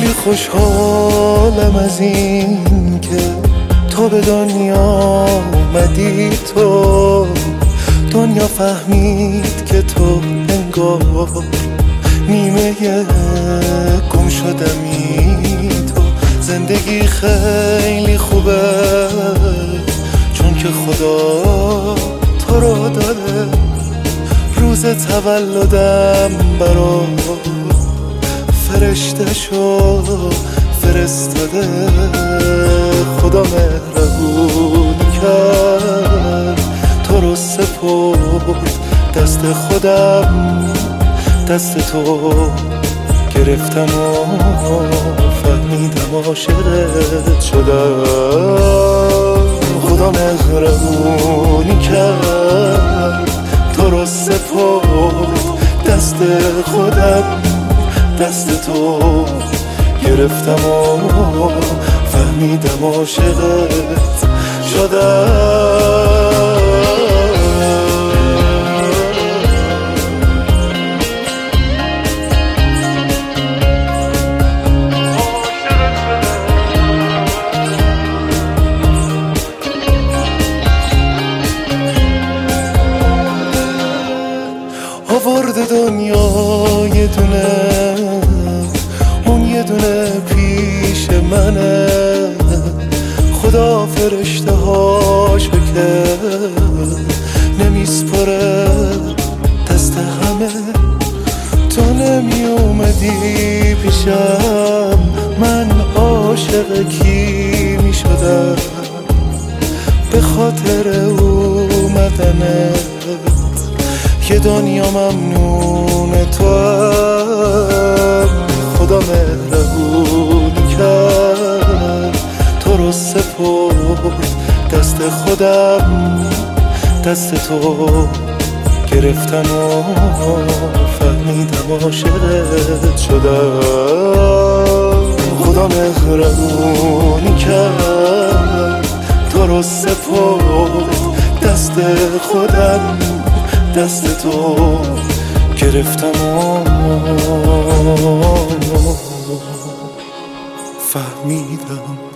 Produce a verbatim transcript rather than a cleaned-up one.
خیلی خوشحالم از این که تو به دنیا آمدی، تو دنیا فهمید که تو انگار نیمه گم شدمی. تو زندگی خیلی خوبه چون که خدا تو رو داده، روز تولدم برات فرشته شو فرستاده. خدا مهربونی کرد تو رو سپرد دست خودم، دست تو گرفتم و فهمیدم عاشقت شدم. خدا مهربونی کرد تو رو سپرد دست خودم، دست تو گرفتم و فهمیدم عاشقت شدم. آورد دنیا یه دونه، اون یه دونه پیش منه. خدا فرشته هاش که نمیسپره دست همه. تو نمی اومدی پیشم، من عاشق کی می شدم به خاطر اومدنت. که دنیا ممنون تو هم. خدا مهربونی کرد تو رو سپرد دست خودم، دست تو گرفتم و فهمیدم عاشقت شدم. خدا مهربونی کرد تو رو سپرد دست خودم، دست تو گرفتم و فهمیدم